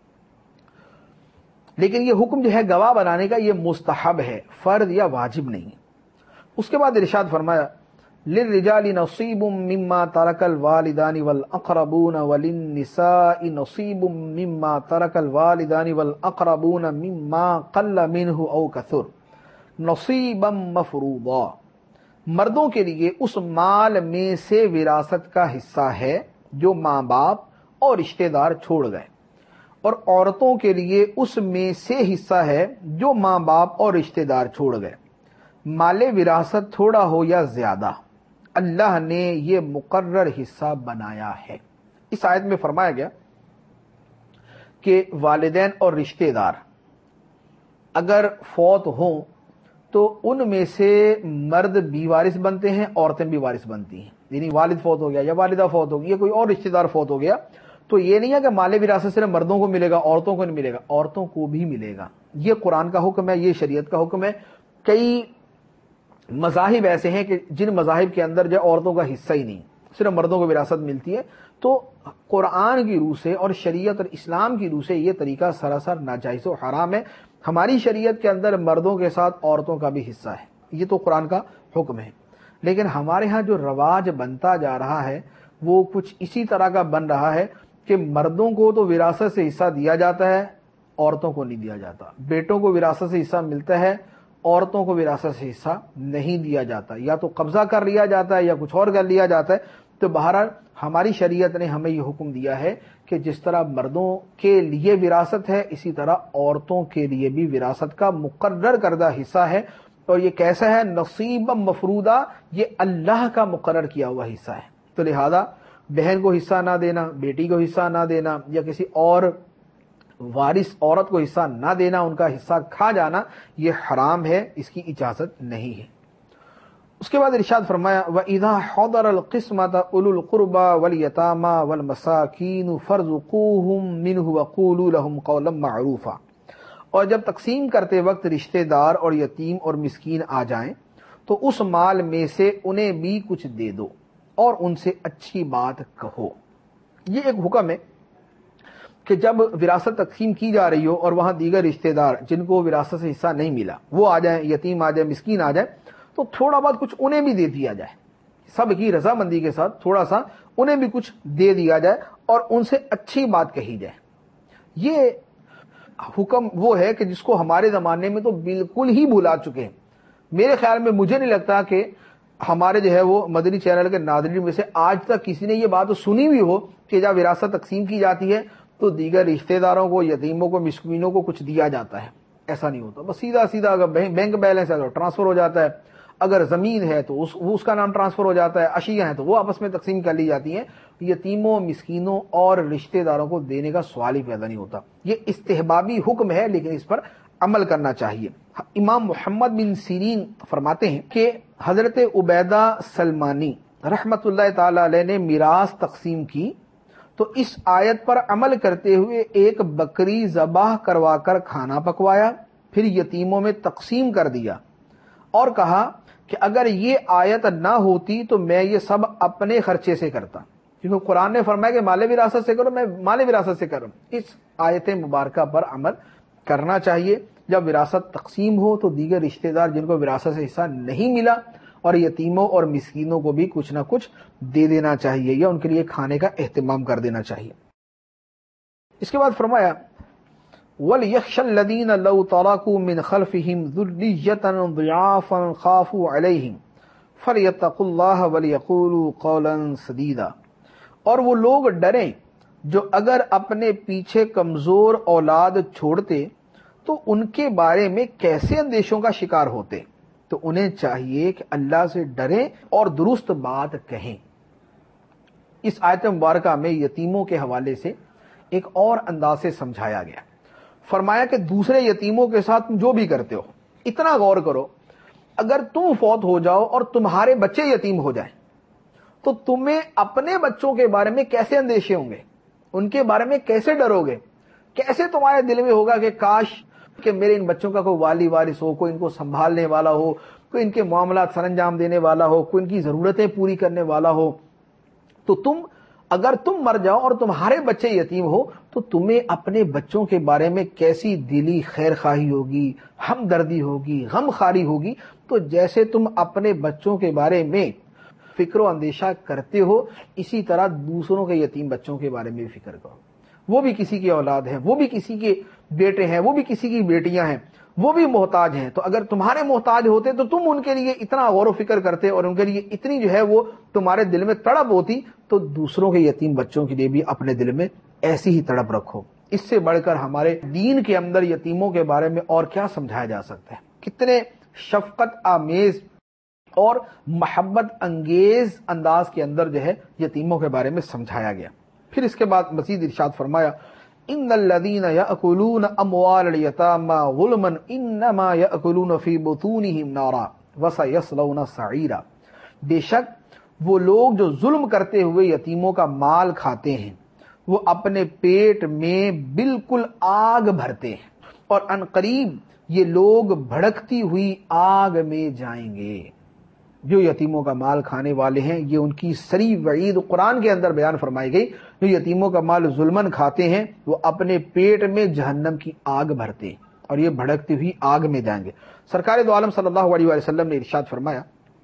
S1: لیکن یہ حکم جو ہے گواہ بنانے کا یہ مستحب ہے، فرض یا واجب نہیں۔ اس کے بعد ارشاد فرمایا للرجال نصیب مما ترک الوالدان والاقربون وللنساء نصیب مما ترک الوالدان والاقربون مما قل منه او کثر نصیبا مفروضا، مردوں کے لیے اس مال میں سے وراثت کا حصہ ہے جو ماں باپ اور رشتہ دار چھوڑ گئے، اور عورتوں کے لیے اس میں سے حصہ ہے جو ماں باپ اور رشتہ دار چھوڑ گئے، مال وراثت تھوڑا ہو یا زیادہ، اللہ نے یہ مقرر حصہ بنایا ہے۔ اس آیت میں فرمایا گیا کہ والدین اور رشتہ دار اگر فوت ہوں تو ان میں سے مرد بھی وارث بنتے ہیں، عورتیں بھی وارث بنتی ہیں، یعنی والد فوت ہو گیا یا والدہ فوت ہو گئی یا کوئی اور رشتہ دار فوت ہو گیا، تو یہ نہیں ہے کہ مال وراثت صرف مردوں کو ملے گا، عورتوں کو نہیں ملے گا، عورتوں کو بھی ملے گا۔ یہ قرآن کا حکم ہے، یہ شریعت کا حکم ہے۔ کئی مذاہب ایسے ہیں کہ جن مذاہب کے اندر جو عورتوں کا حصہ ہی نہیں، صرف مردوں کو وراثت ملتی ہے، تو قرآن کی روح سے اور شریعت اور اسلام کی روح سے یہ طریقہ سراسر ناجائز و حرام ہے۔ ہماری شریعت کے اندر مردوں کے ساتھ عورتوں کا بھی حصہ ہے، یہ تو قرآن کا حکم ہے، لیکن ہمارے ہاں جو رواج بنتا جا رہا ہے وہ کچھ اسی طرح کا بن رہا ہے کہ مردوں کو تو وراثت سے حصہ دیا جاتا ہے، عورتوں کو نہیں دیا جاتا، بیٹوں کو وراثت سے حصہ ملتا ہے، عورتوں کو وراثت سے حصہ نہیں دیا جاتا، یا تو قبضہ کر لیا جاتا ہے یا کچھ اور کر لیا جاتا ہے۔ تو بہرحال ہماری شریعت نے ہمیں یہ حکم دیا ہے کہ جس طرح مردوں کے لیے وراثت ہے، اسی طرح عورتوں کے لیے بھی وراثت کا مقرر کردہ حصہ ہے۔ اور یہ کیسا ہے؟ نصیب مفروضہ، یہ اللہ کا مقرر کیا ہوا حصہ ہے۔ تو لہذا بہن کو حصہ نہ دینا، بیٹی کو حصہ نہ دینا، یا کسی اور وارث عورت کو حصہ نہ دینا، ان کا حصہ کھا جانا، یہ حرام ہے، اس کی اجازت نہیں ہے۔ اس کے بعد ارشاد فرمایا وَإِذَا حَضَرَ الْقِسْمَةَ أُولُو الْقُرْبَى وَالْيَتَامَى وَالْمَسَاكِينُ فَارْزُقُوهُم مِّنْهُ وَقُولُوا لَهُمْ قَوْلًا مَّعْرُوفًا۔ اور جب تقسیم کرتے وقت رشتہ دار اور یتیم اور مسکین آ جائیں تو اس مال میں سے انہیں بھی کچھ دے دو اور ان سے اچھی بات کہو۔ یہ ایک حکم ہے کہ جب وراثت تقسیم کی جا رہی ہو اور وہاں دیگر رشتہ دار جن کو وراثت سے حصہ نہیں ملا وہ آ جائیں، یتیم آ جائے، مسکین آ جائے، تو تھوڑا بہت کچھ انہیں بھی دے دیا جائے، سب کی رضامندی کے ساتھ تھوڑا سا انہیں بھی کچھ دے دیا جائے اور ان سے اچھی بات کہی جائے۔ یہ حکم وہ ہے کہ جس کو ہمارے زمانے میں تو بالکل ہی بھلا چکے ہیں۔ میرے خیال میں مجھے نہیں لگتا کہ ہمارے جو ہے وہ مدنی چینل کے ناظرین میں سے آج تک کسی نے یہ بات سنی بھی ہو کہ جب وراثت تقسیم کی جاتی ہے تو دیگر رشتہ داروں کو، یتیموں کو، مسکینوں کو کچھ دیا جاتا ہے۔ ایسا نہیں ہوتا، بس سیدھا سیدھا اگر بینک بیلنس ہے تو ٹرانسفر ہو جاتا ہے، اگر زمین ہے تو اس کا نام ٹرانسفر ہو جاتا ہے، اشیاء ہیں تو وہ آپس میں تقسیم کر لی جاتی ہیں۔ یتیموں، مسکینوں اور رشتہ داروں کو دینے کا سوال ہی پیدا نہیں ہوتا۔ یہ استحبابی حکم ہے لیکن اس پر عمل کرنا چاہیے۔ امام محمد بن سیرین فرماتے ہیں کہ حضرت عبیدہ سلمانی رحمت اللہ تعالی علیہ نے میراث تقسیم کی تو اس آیت پر عمل کرتے ہوئے ایک بکری ذبح کروا کر کھانا پکوایا، پھر یتیموں میں تقسیم کر دیا اور کہا کہ اگر یہ آیت نہ ہوتی تو میں یہ سب اپنے خرچے سے کرتا، کیونکہ قرآن نے فرمایا کہ مال وراثت سے کرو، میں مال وراثت سے کروں۔ اس آیت مبارکہ پر عمل کرنا چاہیے۔ جب وراثت تقسیم ہو تو دیگر رشتہ دار جن کو وراثت سے حصہ نہیں ملا اور یتیموں اور مسکینوں کو بھی کچھ نہ کچھ دے دینا چاہیے یا ان کے لیے کھانے کا اہتمام کر دینا چاہیے۔ اس کے بعد فرمایا وَلْيَخْشَ الَّذِينَ لَوْ تَرَكُوا مِنْ خَلْفِهِمْ ذُرِّيَّةً ضِعَافًا خَافُوا عَلَيْهِمْ فَلْيَتَّقُوا اللَّهَ وَلْيَقُولُوا قَوْلًا سَدِيدًا۔ اور وہ لوگ ڈریں جو اگر اپنے پیچھے کمزور اولاد چھوڑتے تو ان کے بارے میں کیسے اندیشوں کا شکار ہوتے، تو انہیں چاہیے کہ اللہ سے ڈریں اور درست بات کہیں۔ اس آیت مبارکہ میں یتیموں کے حوالے سے ایک اور انداز سے سمجھایا گیا۔ فرمایا کہ دوسرے یتیموں کے ساتھ تم جو بھی کرتے ہو اتنا غور کرو، اگر تم فوت ہو جاؤ اور تمہارے بچے یتیم ہو جائیں تو تمہیں اپنے بچوں کے بارے میں کیسے اندیشے ہوں گے، ان کے بارے میں کیسے ڈرو گے، کیسے تمہارے دل میں ہوگا کہ کاش کہ میرے ان بچوں کا کوئی والی وارث ہو، کوئی ان کو سنبھالنے والا ہو، کوئی ان کے معاملات سر انجام دینے والا ہو، کوئی ان کی ضرورتیں پوری کرنے والا ہو۔ تو اگر تم مر جاؤ اور تمہارے بچے یتیم ہو تو تمہیں اپنے بچوں کے بارے میں کیسی دلی خیر خواہی ہوگی، ہمدردی ہوگی، غم خاری ہوگی۔ تو جیسے تم اپنے بچوں کے بارے میں فکر و اندیشہ کرتے ہو اسی طرح دوسروں کے یتیم بچوں کے بارے میں بھی فکر کرو۔ وہ بھی کسی کی اولاد ہیں، وہ بھی کسی کے بیٹے ہیں، وہ بھی کسی کی بیٹیاں ہیں، وہ بھی محتاج ہیں۔ تو اگر تمہارے محتاج ہوتے تو تم ان کے لیے اتنا غور و فکر کرتے اور ان کے لیے اتنی جو ہے وہ تمہارے دل میں تڑپ ہوتی، تو دوسروں کے یتیم بچوں کے لیے بھی اپنے دل میں ایسی ہی تڑپ رکھو۔ اس سے بڑھ کر ہمارے دین کے اندر یتیموں کے بارے میں اور کیا سمجھایا جا سکتا ہے؟ کتنے شفقت آمیز اور محبت انگیز انداز کے اندر جو ہے یتیموں کے بارے میں سمجھایا گیا۔ پھر اس کے بعد مزید ارشاد فرمایا ان الذين ياكلون اموال اليتامى ظلما انما ياكلون في بطونهم نارا وسيصلون سعيرا۔ بے شک وہ لوگ جو ظلم کرتے ہوئے یتیموں کا مال کھاتے ہیں وہ اپنے پیٹ میں بالکل آگ بھرتے ہیں اور عنقریب یہ لوگ بھڑکتی ہوئی آگ میں جائیں گے۔ جو یتیموں کا مال کھانے والے ہیں یہ ان کی سری وعید قرآن کے اندر بیان فرمائی گئی۔ جو یتیموں کا مال ظلمن کھاتے ہیں وہ اپنے پیٹ میں جہنم کی آگ بھرتے ہیں اور یہ بھڑکتی ہوئی آگ میں جائیں گے۔ سرکار دو عالم صلی اللہ علیہ وسلم نے ارشاد فرمایا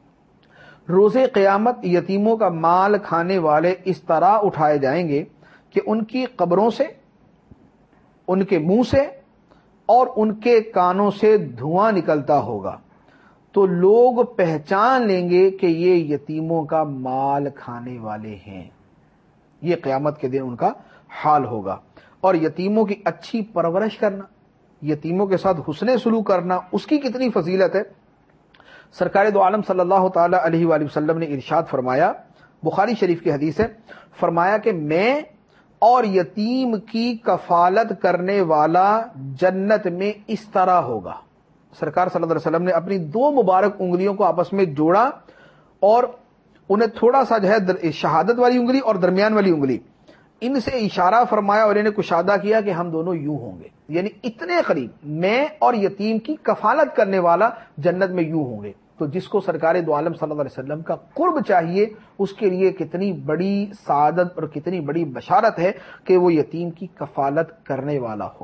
S1: روز قیامت یتیموں کا مال کھانے والے اس طرح اٹھائے جائیں گے کہ ان کی قبروں سے، ان کے منہ سے اور ان کے کانوں سے دھواں نکلتا ہوگا تو لوگ پہچان لیں گے کہ یہ یتیموں کا مال کھانے والے ہیں. یہ قیامت کے دن ان کا حال ہوگا. اور یتیموں کی اچھی پرورش کرنا، یتیموں کے ساتھ حسن سلوک کرنا، اس کی کتنی فضیلت ہے. سرکار دو عالم صلی اللہ تعالی علیہ وآلہ وسلم نے ارشاد فرمایا، بخاری شریف کی حدیث ہے، فرمایا کہ میں اور یتیم کی کفالت کرنے والا جنت میں اس طرح ہوگا. سرکار صلی اللہ علیہ وسلم نے اپنی 2 مبارک انگلیوں کو آپس میں جوڑا اور انہیں تھوڑا سا جو ہے شہادت والی انگلی اور درمیان والی انگلی، ان سے اشارہ فرمایا اور انہیں کشادہ کیا کہ ہم دونوں یوں ہوں گے، یعنی اتنے قریب میں اور یتیم کی کفالت کرنے والا جنت میں یوں ہوں گے. تو جس کو سرکار دو عالم صلی اللہ علیہ وسلم کا قرب چاہیے، اس کے لیے کتنی بڑی سعادت اور کتنی بڑی بشارت ہے کہ وہ یتیم کی کفالت کرنے والا ہو.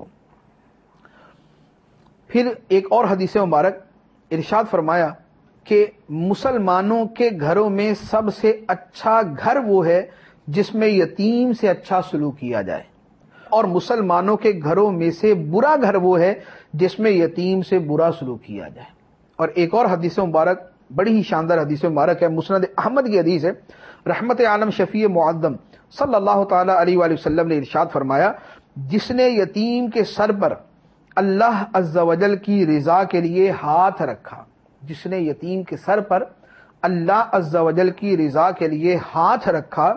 S1: پھر ایک اور حدیث مبارک ارشاد فرمایا کہ مسلمانوں کے گھروں میں سب سے اچھا گھر وہ ہے جس میں یتیم سے اچھا سلوک کیا جائے، اور مسلمانوں کے گھروں میں سے برا گھر وہ ہے جس میں یتیم سے برا سلوک کیا جائے. اور ایک اور حدیث مبارک بڑی ہی شاندار حدیث مبارک ہے، مسند احمد کی حدیث ہے. رحمت عالم شفیع معدم صلی اللہ تعالی علیہ وآلہ وسلم نے ارشاد فرمایا، جس نے یتیم کے سر پر اللہ عز و جل کی رضا کے لیے ہاتھ رکھا، جس نے یتیم کے سر پر اللہ عز و جل کی رضا کے لیے ہاتھ رکھا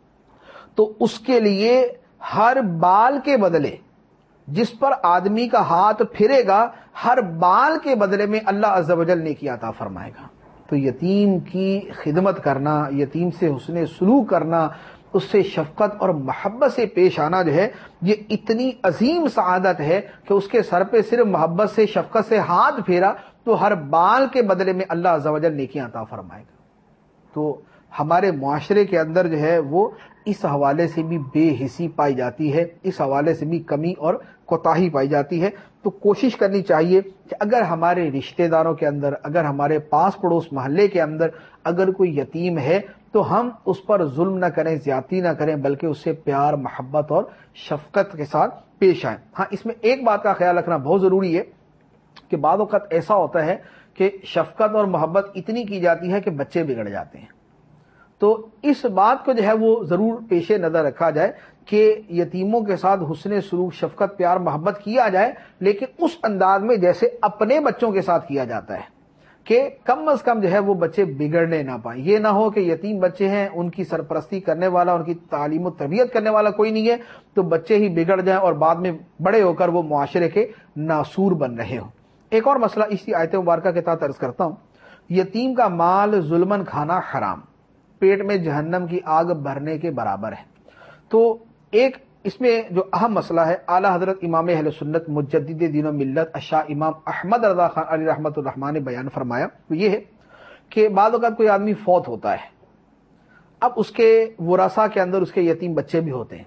S1: تو اس کے لیے ہر بال کے بدلے، جس پر آدمی کا ہاتھ پھرے گا، ہر بال کے بدلے میں اللہ عز و جل نیکی عطا فرمائے گا. تو یتیم کی خدمت کرنا، یتیم سے حسن سلوک کرنا، اس سے شفقت اور محبت سے پیش آنا جو ہے، یہ اتنی عظیم سعادت ہے کہ اس کے سر پہ صرف محبت سے شفقت سے ہاتھ پھیرا تو ہر بال کے بدلے میں اللہ عز و جل نیکی عطا فرمائے گا. تو ہمارے معاشرے کے اندر جو ہے وہ اس حوالے سے بھی بے حسی پائی جاتی ہے، اس حوالے سے بھی کمی اور کوتاہی پائی جاتی ہے. تو کوشش کرنی چاہیے کہ اگر ہمارے رشتہ داروں کے اندر، اگر ہمارے پاس پڑوس محلے کے اندر اگر کوئی یتیم ہے تو ہم اس پر ظلم نہ کریں، زیادتی نہ کریں، بلکہ اس سے پیار، محبت اور شفقت کے ساتھ پیش آئیں. ہاں، اس میں ایک بات کا خیال رکھنا بہت ضروری ہے کہ بعض اوقات ایسا ہوتا ہے کہ شفقت اور محبت اتنی کی جاتی ہے کہ بچے بگڑ جاتے ہیں. تو اس بات کو جو ہے وہ ضرور پیش نظر رکھا جائے کہ یتیموں کے ساتھ حسن سلوک، شفقت، پیار، محبت کیا جائے، لیکن اس انداز میں جیسے اپنے بچوں کے ساتھ کیا جاتا ہے کہ کم از کم جو ہے وہ بچے بگڑنے نہ پائیں. یہ نہ ہو کہ یتیم بچے ہیں، ان کی سرپرستی کرنے والا، ان کی تعلیم و تربیت کرنے والا کوئی نہیں ہے، تو بچے ہی بگڑ جائیں اور بعد میں بڑے ہو کر وہ معاشرے کے ناسور بن رہے ہوں. ایک اور مسئلہ اسی آیت مبارکہ کے تحت عرض کرتا ہوں. یتیم کا مال ظلمن کھانا حرام، پیٹ میں جہنم کی آگ بھرنے کے برابر ہے. تو ایک اس میں جو اہم مسئلہ ہے، اعلیٰ حضرت امام اہل سنت مجدد دین و ملت اشاہ امام احمد رضا خان علی رحمۃ الرحمٰن نے بیان فرمایا، وہ یہ ہے کہ بعض اوقات کوئی آدمی فوت ہوتا ہے، اب اس کے ورثاء کے اندر اس کے یتیم بچے بھی ہوتے ہیں.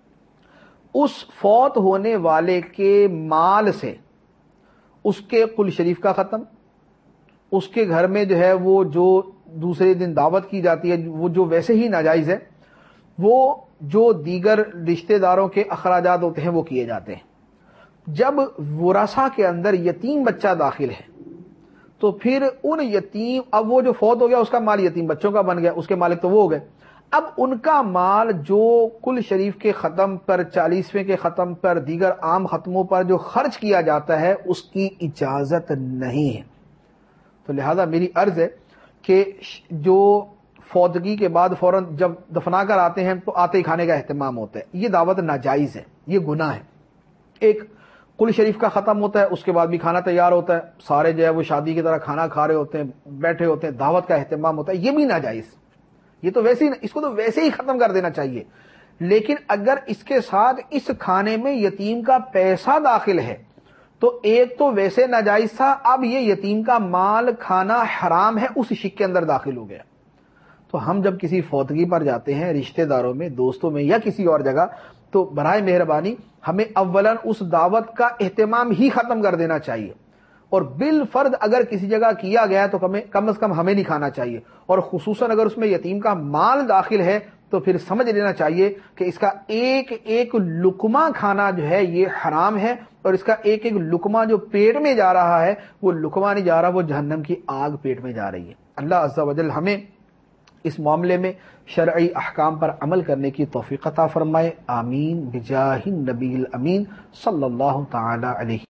S1: اس فوت ہونے والے کے مال سے اس کے قل شریف کا ختم، اس کے گھر میں جو ہے وہ جو دوسرے دن دعوت کی جاتی ہے وہ جو ویسے ہی ناجائز ہے، وہ جو دیگر رشتہ داروں کے اخراجات ہوتے ہیں وہ کیے جاتے ہیں. جب ورثاء کے اندر یتیم بچہ داخل ہے تو پھر ان یتیم، اب وہ جو فوت ہو گیا اس کا مال یتیم بچوں کا بن گیا، اس کے مالک تو وہ ہو گئے. اب ان کا مال جو کل شریف کے ختم پر، 40ویں کے ختم پر، دیگر عام ختموں پر جو خرچ کیا جاتا ہے اس کی اجازت نہیں ہے. تو لہذا میری عرض ہے کہ جو فوتگی کے بعد فوراً جب دفنا کر آتے ہیں تو آتے ہی کھانے کا اہتمام ہوتا ہے، یہ دعوت ناجائز ہے، یہ گناہ ہے. ایک قل شریف کا ختم ہوتا ہے، اس کے بعد بھی کھانا تیار ہوتا ہے، سارے جو ہے وہ شادی کی طرح کھانا کھا رہے ہوتے ہیں، بیٹھے ہوتے ہیں، دعوت کا اہتمام ہوتا ہے، یہ بھی ناجائز. یہ تو ویسے ہی، اس کو تو ویسے ہی ختم کر دینا چاہیے. لیکن اگر اس کے ساتھ اس کھانے میں یتیم کا پیسہ داخل ہے تو ایک تو ویسے ناجائز تھا، اب یہ یتیم کا مال کھانا حرام ہے، اس شک کے اندر داخل ہو گیا. تو ہم جب کسی فوتگی پر جاتے ہیں، رشتہ داروں میں، دوستوں میں یا کسی اور جگہ، تو برائے مہربانی ہمیں اولاً اس دعوت کا اہتمام ہی ختم کر دینا چاہیے، اور بالفرض اگر کسی جگہ کیا گیا تو کم از کم ہمیں نہیں کھانا چاہیے، اور خصوصاً اگر اس میں یتیم کا مال داخل ہے تو پھر سمجھ لینا چاہیے کہ اس کا ایک ایک لقمہ کھانا جو ہے یہ حرام ہے، اور اس کا ایک ایک لقمہ جو پیٹ میں جا رہا ہے وہ لقمہ نہیں جا رہا، وہ جہنم کی آگ پیٹ میں جا رہی ہے۔ اللہ عز و جل ہمیں اس معاملے میں شرعی احکام پر عمل کرنے کی توفیق عطا فرمائے، آمین بجاہ النبی الامین صلی اللہ تعالی علیہ